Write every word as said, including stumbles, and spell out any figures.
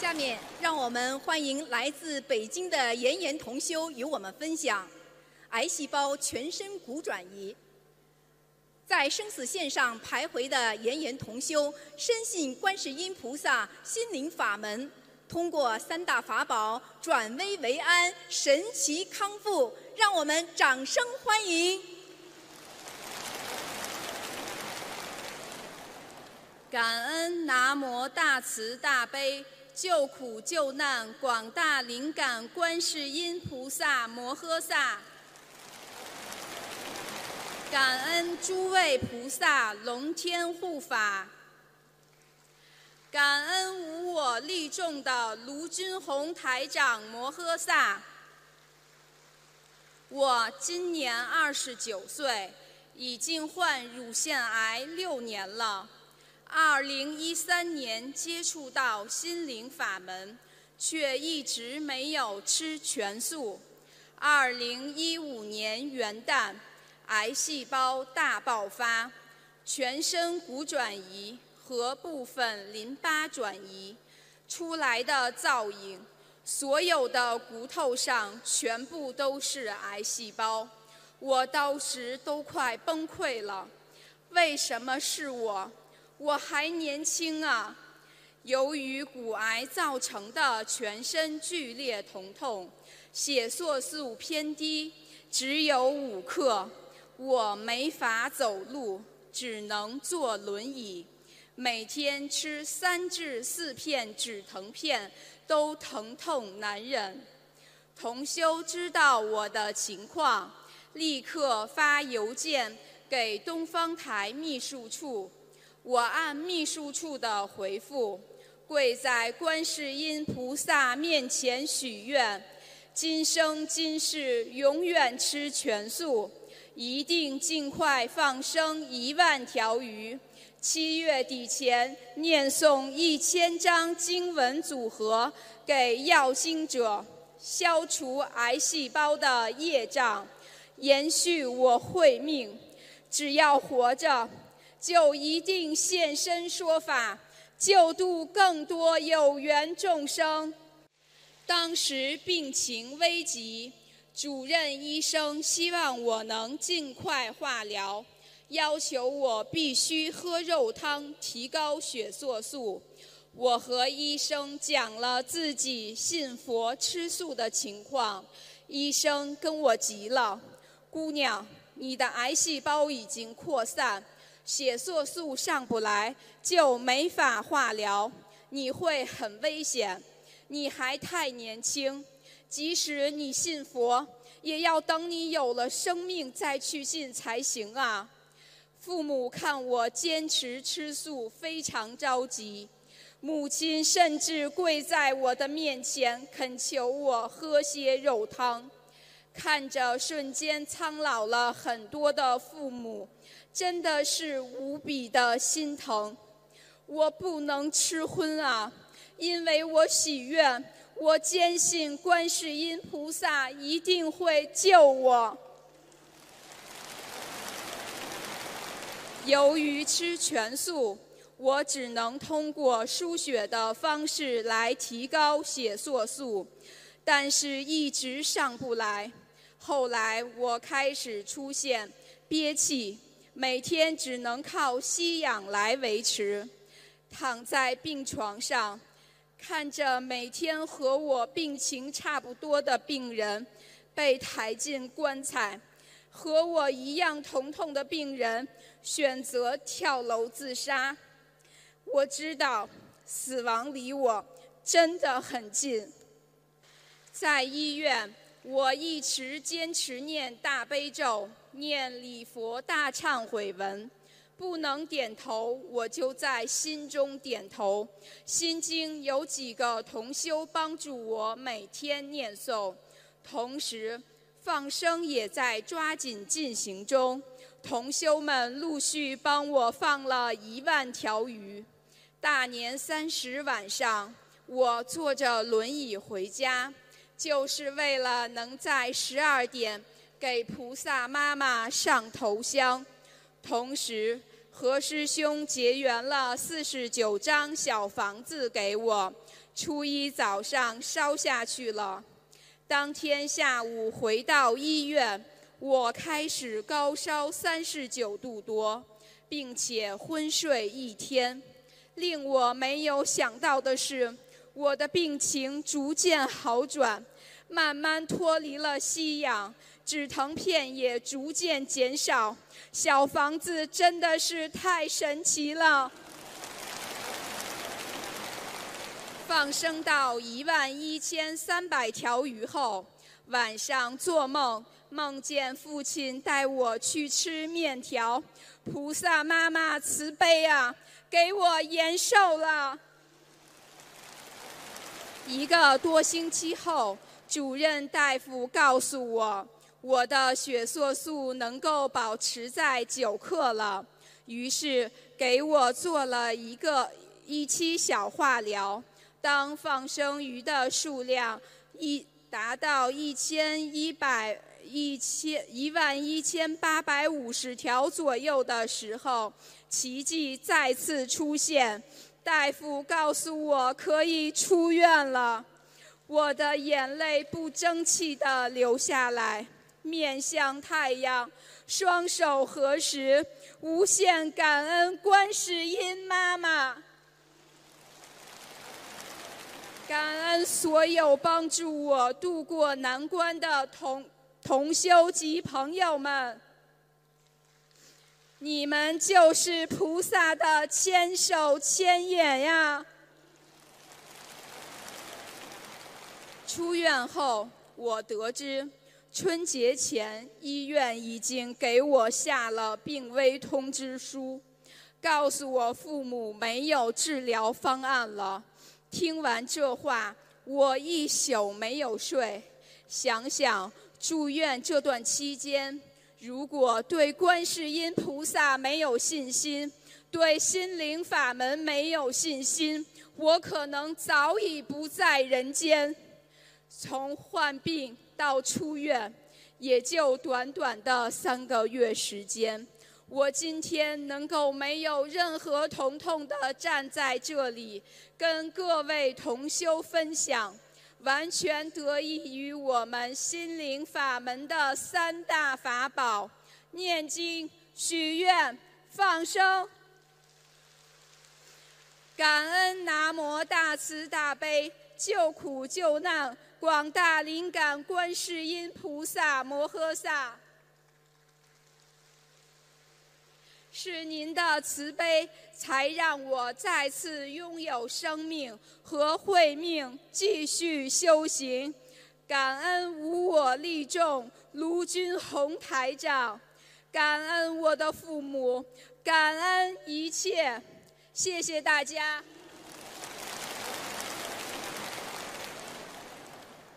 下面让我们欢迎来自北京的妍妍同修与我们分享癌细胞全身骨转移。在生死线上徘徊的妍妍同修，深信观世音菩萨心灵法门，通过三大法宝转危为安，神奇康复，让我们掌声欢迎。 感恩南无大慈大悲救苦救难广大灵感观世音菩萨摩诃萨，感恩诸位菩萨龙天护法，感恩无我利众的卢军宏台长摩诃萨。我今年二十九岁，已经患乳腺癌六年了。二零一三年接触到心灵法门，却一直没有吃全素。二零一五年元旦，癌细胞大爆发，全身骨转移和部分淋巴转移，出来的造影，所有的骨头上全部都是癌细胞，我当时都快崩溃了。为什么是我？我还年轻啊！由于骨癌造成的全身剧烈疼痛，血色素偏低，只有五克，我没法走路，只能坐轮椅，每天吃三至四片止疼片，都疼痛难忍。同修知道我的情况，立刻发邮件给东方台秘书处。我按秘书处的回复，跪在观世音菩萨面前许愿，今生今世永远吃全素，一定尽快放生一万条鱼，七月底前念诵一千张经文组合给要经者，消除癌细胞的业障，延续我慧命。只要活着，就一定现身说法，救度更多有缘众生。当时病情危急，主任医生希望我能尽快化疗，要求我必须喝肉汤提高血色素。我和医生讲了自己信佛吃素的情况，医生跟我急了：姑娘，你的癌细胞已经扩散，血色素上不来，就没法化疗，你会很危险。你还太年轻，即使你信佛，也要等你有了生命再去信才行啊。父母看我坚持吃素，非常着急。母亲甚至跪在我的面前，恳求我喝些肉汤。看着瞬间苍老了很多的父母，真的是无比的心疼。我不能吃荤啊，因为我许愿，我坚信观世音菩萨一定会救我。由于吃全素，我只能通过输血的方式来提高血色素，但是一直上不来。后来我开始出现憋气，每天只能靠吸氧来维持。躺在病床上，看着每天和我病情差不多的病人被抬进棺材，和我一样疼痛的病人选择跳楼自杀。我知道死亡离我真的很近。在医院，我一直坚持念大悲咒，念礼佛大忏悔文，不能点头，我就在心中点头。心经有几个同修帮助我每天念诵，同时放生也在抓紧进行中。同修们陆续帮我放了一万条鱼。大年三十晚上，我坐着轮椅回家，就是为了能在十二点给菩萨妈妈上头香，同时何师兄结缘了四十九张小房子给我，初一早上烧下去了。当天下午回到医院，我开始高烧三十九度多，并且昏睡一天。令我没有想到的是，我的病情逐渐好转，慢慢脱离了吸氧，止疼片也逐渐减少。小房子真的是太神奇了。放生到一万一千三百条鱼后，晚上做梦，梦见父亲带我去吃面条。菩萨妈妈慈悲啊，给我延寿了。一个多星期后，主任大夫告诉我，我的血色素能够保持在九克了，于是给我做了一个一期小化疗。当放生鱼的数量一达到一千一百一千一万一千八百五十条左右的时候，奇迹再次出现。大夫告诉我可以出院了，我的眼泪不争气地流下来，面向太阳，双手合十，无限感恩观世音妈妈。感恩所有帮助我度过难关的同同修及朋友们，你们就是菩萨的千手千眼呀！出院后，我得知春节前医院已经给我下了病危通知书，告诉我父母没有治疗方案了。听完这话，我一宿没有睡。想想住院这段期间，如果对观世音菩萨没有信心，对心灵法门没有信心，我可能早已不在人间。从患病到出院，也就短短的三个月时间。我今天能够没有任何疼痛地站在这里，跟各位同修分享，完全得益于我们心灵法门的三大法宝：念经、许愿、放生。感恩南无大慈大悲救苦救难广大灵感观世音菩萨摩诃萨。是您的慈悲，才让我再次拥有生命和慧命，继续修行。感恩无我利众卢军宏台长，感恩我的父母，感恩一切，谢谢大家。